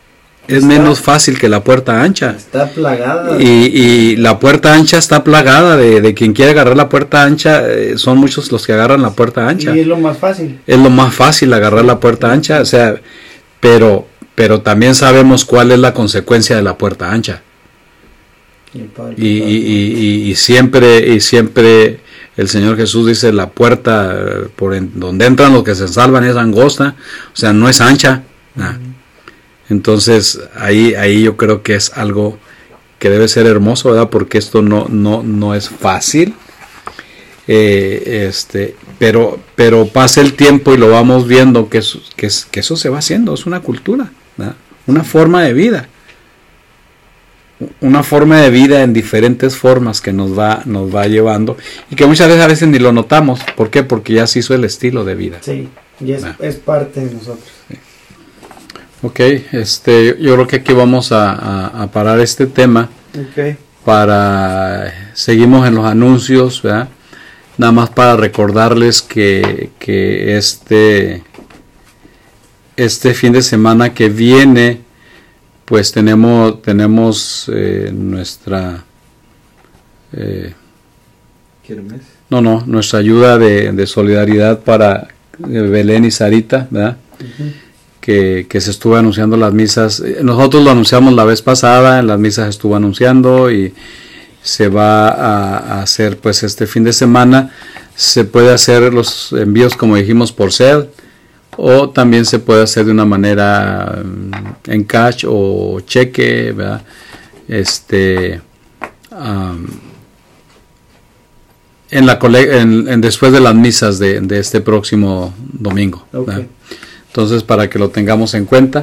es está, menos fácil que la puerta ancha. Está plagada. Y, y la puerta ancha está plagada de, de quien quiere agarrar la puerta ancha. Eh, son muchos los que agarran la puerta ancha. Y es lo más fácil. Es lo más fácil agarrar la puerta ancha. O sea, pero, pero también sabemos cuál es la consecuencia de la puerta ancha. Y, y, y, y siempre, y siempre el Señor Jesús dice, la puerta por en, donde entran los que se salvan es angosta, o sea, no es ancha. Nah. Entonces, ahí, ahí yo creo que es algo que debe ser hermoso, ¿verdad? Porque esto no, no, no es fácil. Eh, este, pero, pero pasa el tiempo y lo vamos viendo que, es, que, es, que eso se va haciendo, es una cultura, ¿verdad? Una forma de vida. Una forma de vida en diferentes formas que nos va, nos va llevando y que muchas veces a veces ni lo notamos. ¿Por qué? Porque ya se hizo el estilo de vida. Sí, y es, ah. es parte de nosotros. Sí. Ok, este, yo creo que aquí vamos a, a, a parar este tema. Okay. Para seguimos en los anuncios, ¿verdad? Nada más para recordarles que, que este, este fin de semana que viene, pues tenemos tenemos eh, nuestra eh, ¿Kermés? no no nuestra ayuda de, de solidaridad para Belén y Sarita, ¿verdad? Uh-huh. que, que se estuvo anunciando las misas. Nosotros lo anunciamos la vez pasada, en las misas estuvo anunciando y se va a, a hacer pues este fin de semana. Se puede hacer los envíos, como dijimos, por C E D, o también se puede hacer de una manera en cash o cheque, ¿verdad? Este, um, en la cole- en, en después de las misas de, de este próximo domingo. Okay. Entonces, para que lo tengamos en cuenta.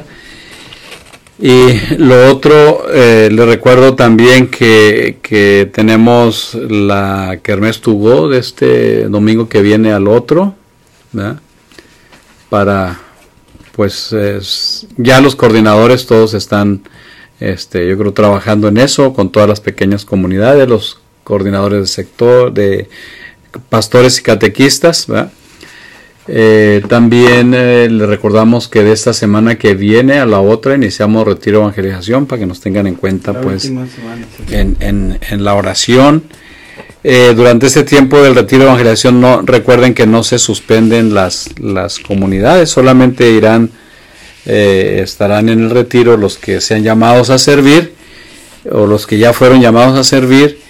Y lo otro, eh, les recuerdo también que, que tenemos la Kermés to Go de este domingo que viene al otro, ¿verdad? Para, pues, es, ya los coordinadores todos están, este, yo creo, trabajando en eso, con todas las pequeñas comunidades, los coordinadores del sector, de pastores y catequistas, ¿verdad? Eh, también eh, les recordamos que de esta semana que viene a la otra iniciamos retiro de evangelización, para que nos tengan en cuenta, la pues, semana, sí. en, en, en la oración. Eh, durante este tiempo del retiro de evangelización, no, recuerden que no se suspenden las, las comunidades, solamente irán, eh, estarán en el retiro los que sean llamados a servir, o los que ya fueron llamados a servir,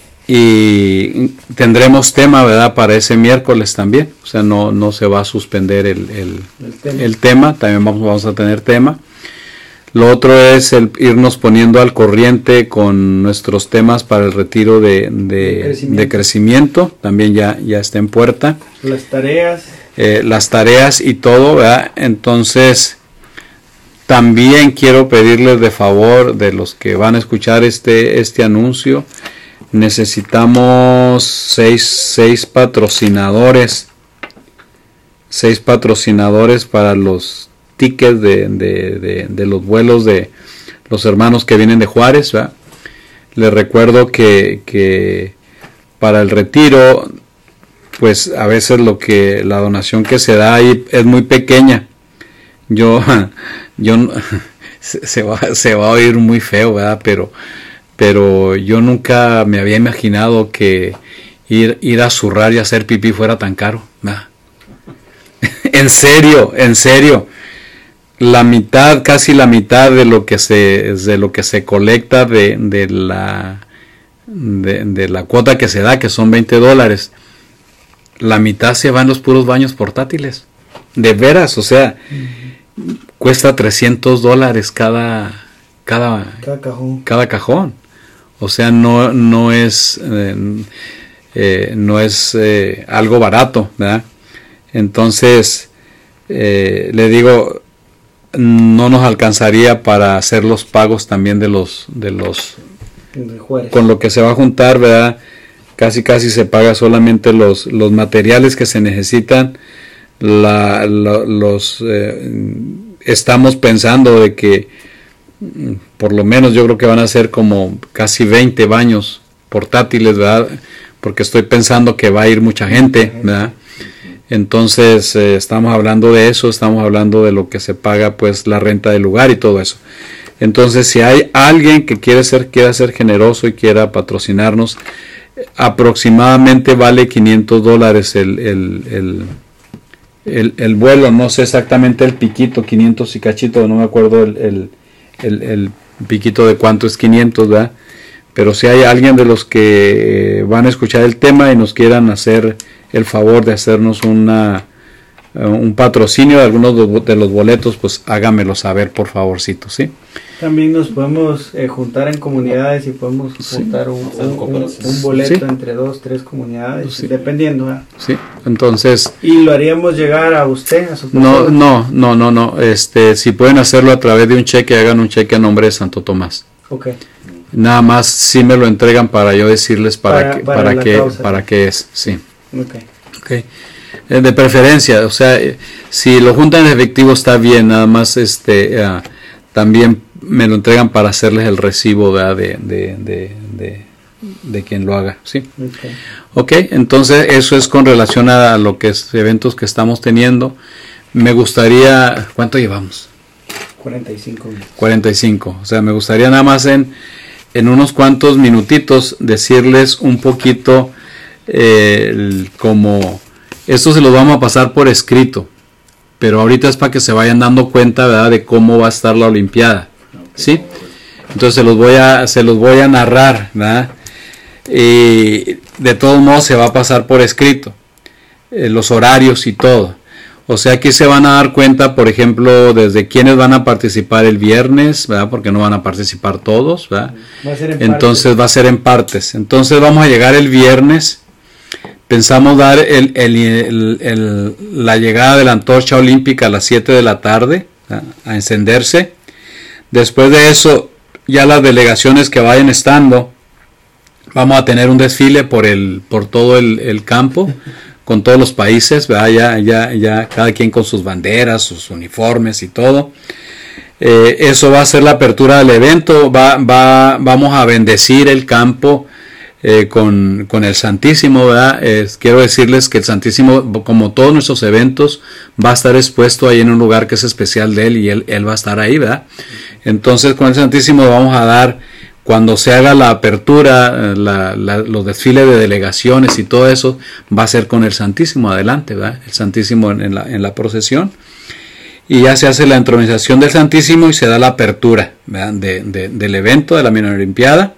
y tendremos tema, ¿verdad?, para ese miércoles también. O sea, no, no se va a suspender el, el, el, tema. el tema, también vamos, vamos a tener tema. Lo otro es el irnos poniendo al corriente con nuestros temas para el retiro de, de, de, crecimiento. de crecimiento, también ya, ya está en puerta. Las tareas. Eh, las tareas y todo, ¿verdad? Entonces, también quiero pedirles de favor, de los que van a escuchar este, este anuncio, necesitamos seis, seis patrocinadores, seis patrocinadores para los tickets de, de, de, de los vuelos de los hermanos que vienen de Juárez, ¿verdad? Les recuerdo que, que para el retiro, pues a veces lo que la donación que se da ahí es muy pequeña. Yo, yo se va, se va a oír muy feo, ¿verdad? Pero pero yo nunca me había imaginado que ir, ir a zurrar y hacer pipí fuera tan caro. Nah. En serio, en serio. La mitad, casi la mitad de lo que se, de lo que se colecta de, de la de, de la cuota que se da, que son veinte dólares, la mitad se va en los puros baños portátiles. De veras, o sea, uh-huh. Cuesta trescientos dólares cada cada cada cajón. Cada cajón. O sea, no, no es eh, eh, no es eh, algo barato, ¿verdad? Entonces, eh, le digo, no nos alcanzaría para hacer los pagos también de los de los con lo que se va a juntar, ¿verdad? Casi casi se paga solamente los los materiales que se necesitan. La, la, los eh, estamos pensando de que por lo menos yo creo que van a ser como casi veinte baños portátiles, ¿verdad? Porque estoy pensando que va a ir mucha gente, ¿verdad? Entonces eh, estamos hablando de eso, estamos hablando de lo que se paga, pues la renta del lugar y todo eso. Entonces, si hay alguien que quiere ser, quiera ser generoso y quiera patrocinarnos, aproximadamente vale quinientos dólares el, el, el, el, el vuelo, no sé exactamente el piquito, quinientos y cachito, no me acuerdo el, el, el, el piquito de cuánto es quinientos, ¿verdad? Pero si hay alguien de los que van a escuchar el tema y nos quieran hacer el favor de hacernos una, un patrocinio de algunos de los boletos, pues hágamelo saber, por favorcito, ¿sí? También nos podemos eh, juntar en comunidades y podemos Sí. juntar un, un, un, un boleto Sí. entre dos, tres comunidades, Sí. dependiendo, ¿eh? Sí, entonces... Y lo haríamos llegar a usted, a su No, persona. no, no, no, no, este, si pueden hacerlo a través de un cheque, hagan un cheque a nombre de Santo Tomás. Ok. Nada más si me lo entregan para yo decirles para, Para- qué, para para, la qué, causa. para qué es, sí. Ok. Okay. Eh, de preferencia, o sea, eh, si lo juntan en efectivo está bien, nada más este uh, también me lo entregan para hacerles el recibo, ¿verdad? de, de, de, de, de quien lo haga, ¿sí? Okay. Ok, entonces eso es con relación a lo que es eventos que estamos teniendo. Me gustaría, ¿cuánto llevamos? cuarenta y cinco minutos. cuarenta y cinco, o sea, me gustaría nada más en, en unos cuantos minutitos decirles un poquito eh, el- como esto se los vamos a pasar por escrito, pero ahorita es para que se vayan dando cuenta, ¿verdad?, de cómo va a estar la Olimpiada, ¿sí? Entonces se los voy a, se los voy a narrar, ¿verdad? Y de todos modos se va a pasar por escrito, eh, los horarios y todo. O sea, aquí se van a dar cuenta, por ejemplo, desde quiénes van a participar el viernes, ¿verdad? Porque no van a participar todos, ¿verdad? Va a ser en Entonces partes. va a ser en partes. Entonces vamos a llegar el viernes. Pensamos dar el, el, el, el, la llegada de la antorcha olímpica a las siete de la tarde, ¿verdad?, a encenderse. Después de eso, ya las delegaciones que vayan estando, vamos a tener un desfile por el por todo el, el campo, con todos los países, ¿verdad? Ya, ya, ya cada quien con sus banderas, sus uniformes y todo. Eh, eso va a ser la apertura del evento. Va, va, vamos a bendecir el campo eh, con, con el Santísimo, ¿verdad? Eh, quiero decirles que el Santísimo, como todos nuestros eventos, va a estar expuesto ahí en un lugar que es especial de él y él, él va a estar ahí, ¿verdad? Entonces con el Santísimo vamos a dar, cuando se haga la apertura, la, la, los desfiles de delegaciones y todo eso, va a ser con el Santísimo adelante, ¿verdad? El Santísimo en, en, la, en la procesión. Y ya se hace la entronización del Santísimo y se da la apertura, ¿verdad?, de, de, del evento de la mini olimpiada.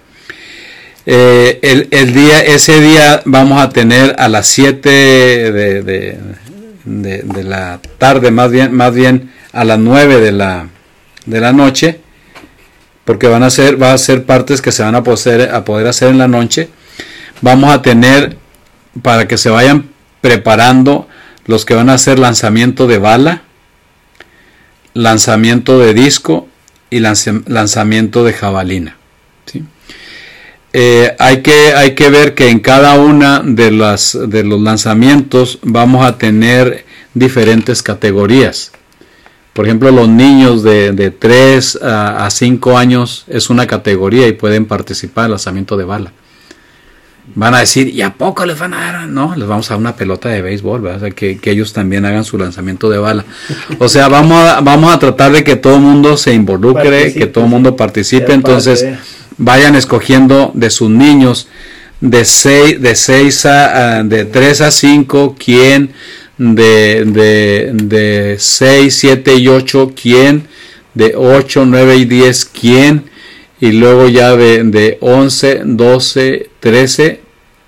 Eh, el, el día, ese día vamos a tener a las siete de, de, de, de la tarde, más bien, más bien a las nueve de la, de la noche, porque van a ser, va a ser partes que se van a poder, a poder hacer en la noche. Vamos a tener, para que se vayan preparando, los que van a hacer lanzamiento de bala, lanzamiento de disco y lanz, lanzamiento de jabalina, ¿sí? Eh, hay que, hay que ver que en cada una de, las, de los lanzamientos vamos a tener diferentes categorías. Por ejemplo, los niños de, de tres a cinco años es una categoría y pueden participar en el lanzamiento de bala. Van a decir, ¿y a poco les van a dar? No, les vamos a dar una pelota de béisbol, ¿verdad? O sea, que, que ellos también hagan su lanzamiento de bala. O sea, vamos a, vamos a tratar de que todo el mundo se involucre, Participe, que todo el mundo participe. sea Entonces, parte. vayan escogiendo de sus niños de seis, de seis a, de tres a cinco, quién, de, de, de seis, siete y ocho, quién, de ocho, nueve y diez, quién, y luego ya de, de once, doce, trece,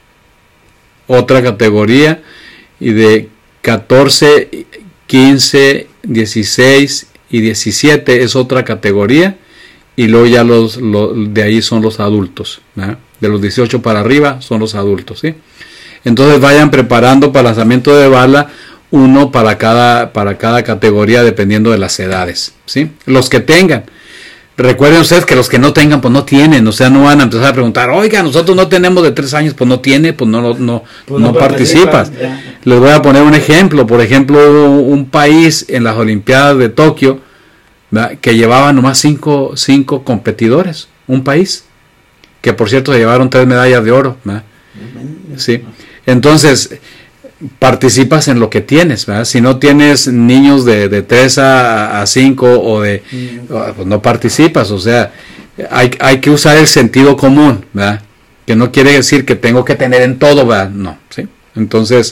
otra categoría, y de catorce, quince, dieciséis y diecisiete es otra categoría, y luego ya los, los de ahí son los adultos, ¿verdad? De los dieciocho para arriba son los adultos, ¿sí? Entonces vayan preparando para lanzamiento de bala uno para cada, para cada categoría dependiendo de las edades, ¿sí? Los que tengan. Recuerden ustedes que los que no tengan, pues no tienen, o sea, no van a empezar a preguntar, oiga, nosotros no tenemos de tres años, pues no tiene, pues no, no, Pues no no participas. participan, ya. Les voy a poner un ejemplo, por ejemplo, hubo un país en las Olimpiadas de Tokio, ¿verdad?, que llevaba nomás cinco, cinco competidores, un país, que por cierto se llevaron tres medallas de oro, ¿verdad? Sí. Entonces, participas en lo que tienes, ¿verdad? Si no tienes niños de, de tres a cinco o de, mm. pues no participas, o sea, hay, hay que usar el sentido común, ¿verdad? Que no quiere decir que tengo que tener en todo, ¿verdad? No, ¿sí? Entonces,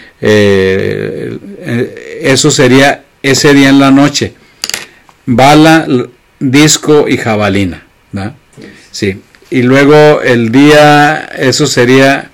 eh, eso sería ese día en la noche. Bala, disco y jabalina, ¿verdad? Sí. Y luego el día, eso sería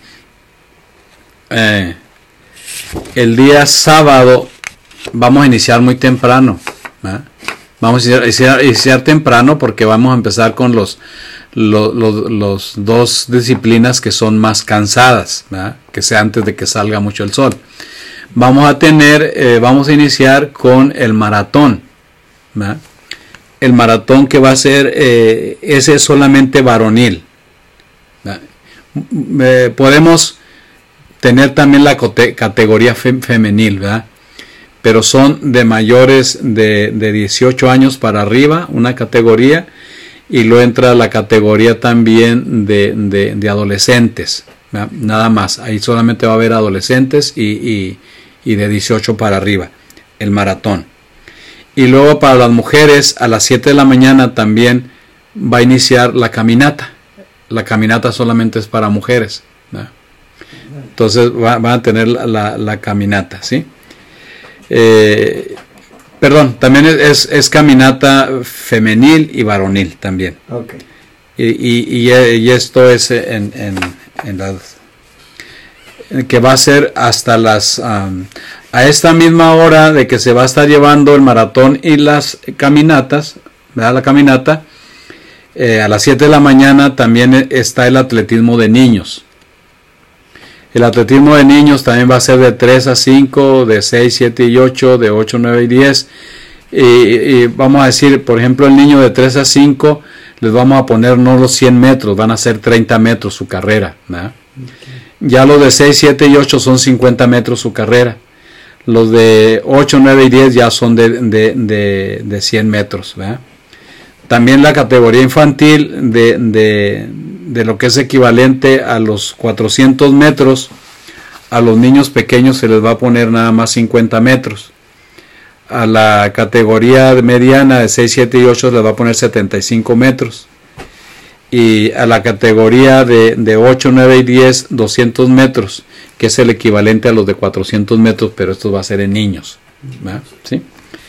eh, el día sábado, vamos a iniciar muy temprano, ¿verdad? Vamos a iniciar, iniciar temprano porque vamos a empezar con los Los, los, los dos disciplinas que son más cansadas, ¿verdad? Que sea antes de que salga mucho el sol. Vamos a tener, eh, vamos a iniciar con el maratón, ¿verdad? El maratón que va a ser, eh, ese es solamente varonil, ¿verdad? Eh, podemos tener también la categoría fem femenil, ¿verdad? Pero son de mayores de, de dieciocho años para arriba, una categoría. Y luego entra la categoría también de, de, de adolescentes, ¿verdad? Nada más, ahí solamente va a haber adolescentes y, y, y de dieciocho para arriba, el maratón. Y luego para las mujeres a las siete de la mañana también va a iniciar la caminata. La caminata solamente es para mujeres, ¿verdad? Entonces va, van a tener la, la, la caminata, ¿sí? Eh, Perdón, también es, es, es caminata femenil y varonil también. Okay. Y, y, y, y esto es en, en, en las que va a ser hasta las um, a esta misma hora de que se va a estar llevando el maratón y las caminatas, ¿verdad? La caminata, eh, a las siete de la mañana también está el atletismo de niños. El atletismo de niños también va a ser de tres a cinco, de seis, siete y ocho, de ocho, nueve y diez. Y, y vamos a decir, por ejemplo, el niño de tres a cinco, les vamos a poner no los cien metros, van a ser treinta metros su carrera, ¿verdad? Okay. Ya los de seis, siete y ocho son cincuenta metros su carrera. Los de ocho, nueve y diez ya son de, de, de, de cien metros, ¿verdad? También la categoría infantil de... de de lo que es equivalente a los cuatrocientos metros, a los niños pequeños se les va a poner nada más cincuenta metros. A la categoría mediana de seis, siete y ocho les va a poner setenta y cinco metros. Y a la categoría de, de ocho, nueve y diez, doscientos metros, que es el equivalente a los de cuatrocientos metros, pero esto va a ser en niños, ¿verdad? ¿Sí?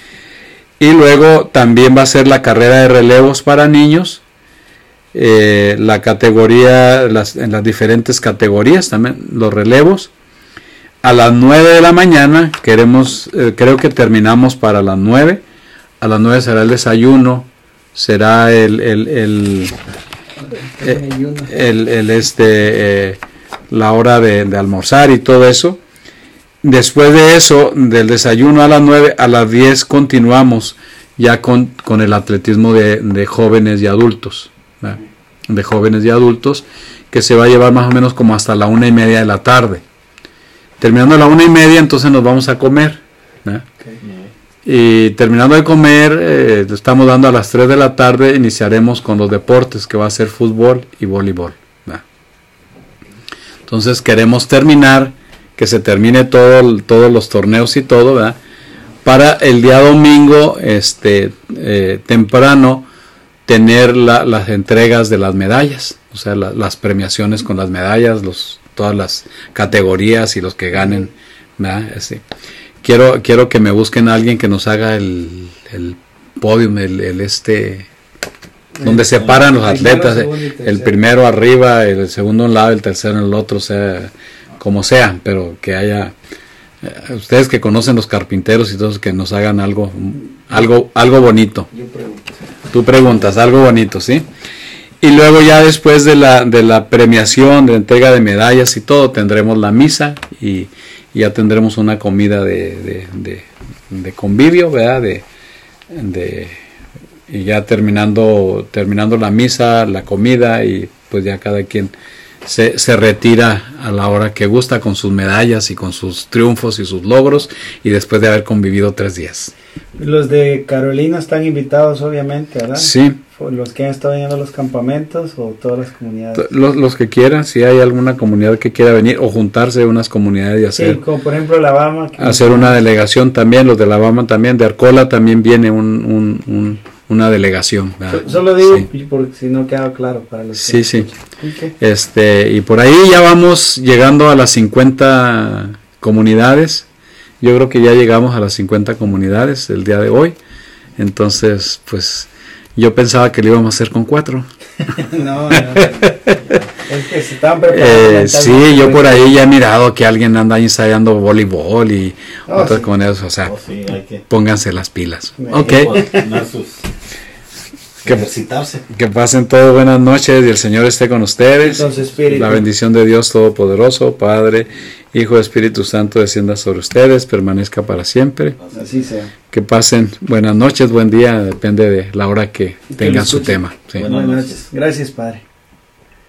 Y luego también va a ser la carrera de relevos para niños. Eh, la categoría, las, en las diferentes categorías también, los relevos. A las nueve de la mañana, queremos, eh, creo que terminamos para las nueve. A las nueve será el desayuno, será el, el, el, el, el, el este, eh, la hora de, de almorzar y todo eso. Después de eso, del desayuno a las nueve, a las diez continuamos ya con, con el atletismo de, de jóvenes y adultos. De jóvenes y adultos, que se va a llevar más o menos como hasta la una y media de la tarde. Terminando a la una y media, entonces nos vamos a comer, ¿no? Okay. Y terminando de comer, eh, estamos dando a las tres de la tarde, iniciaremos con los deportes, que va a ser fútbol y voleibol, ¿no? Entonces queremos terminar, que se termine todo, todos los torneos y todo, ¿verdad? Para el día domingo, este, eh, temprano, tener la, las entregas de las medallas, o sea, la, las premiaciones con las medallas, los, todas las categorías y los que ganen, ¿verdad? Así. Quiero, quiero que me busquen a alguien que nos haga el, el podium, el, el este, donde se paran los atletas, el primero arriba, el segundo en un lado, el tercero en el otro, o sea, como sea, pero que haya, eh, ustedes que conocen los carpinteros y todos, que nos hagan algo, algo, algo bonito. Yo pregunto. Tú preguntas, algo bonito, ¿sí? Y luego ya después de la, de la premiación, de la entrega de medallas y todo, tendremos la misa y, y ya tendremos una comida de, de, de, de convivio, ¿verdad? De, de, y ya terminando, terminando la misa, la comida, y pues ya cada quien se, se retira a la hora que gusta con sus medallas y con sus triunfos y sus logros, y después de haber convivido tres días. Los de Carolina están invitados, obviamente, ¿verdad? Sí. Los que han estado yendo a los campamentos o todas las comunidades. Los, los que quieran, si hay alguna comunidad que quiera venir o juntarse unas comunidades y hacer. Sí, como por ejemplo Alabama. Que hacer una delegación también, los de Alabama también, de Arcola también viene un, un, un, una delegación. ¿verdad? Solo digo sí. porque si no queda claro para los Sí, que sí. Okay. Este, y por ahí ya vamos llegando a las cincuenta comunidades. Yo creo que ya llegamos a las cincuenta comunidades el día de hoy. Entonces, pues yo pensaba que lo íbamos a hacer con cuatro. no, no. Es que se estaban preparando. Eh, sí, yo por ahí ya he mirado que alguien anda ensayando voleibol y oh, otras sí. comunidades. O sea, Oh, sí, hay que, pónganse las pilas. Hay Ok. poner sus, Que, ejercitarse. que pasen todos buenas noches y el Señor esté con ustedes. Entonces, Espíritu. La bendición de Dios Todopoderoso, Padre, Hijo, Espíritu Santo, descienda sobre ustedes, permanezca para siempre. Así sea. Que pasen buenas noches, buen día, depende de la hora que tengan su escuchen. tema. Sí. Buenas noches. Gracias, Padre.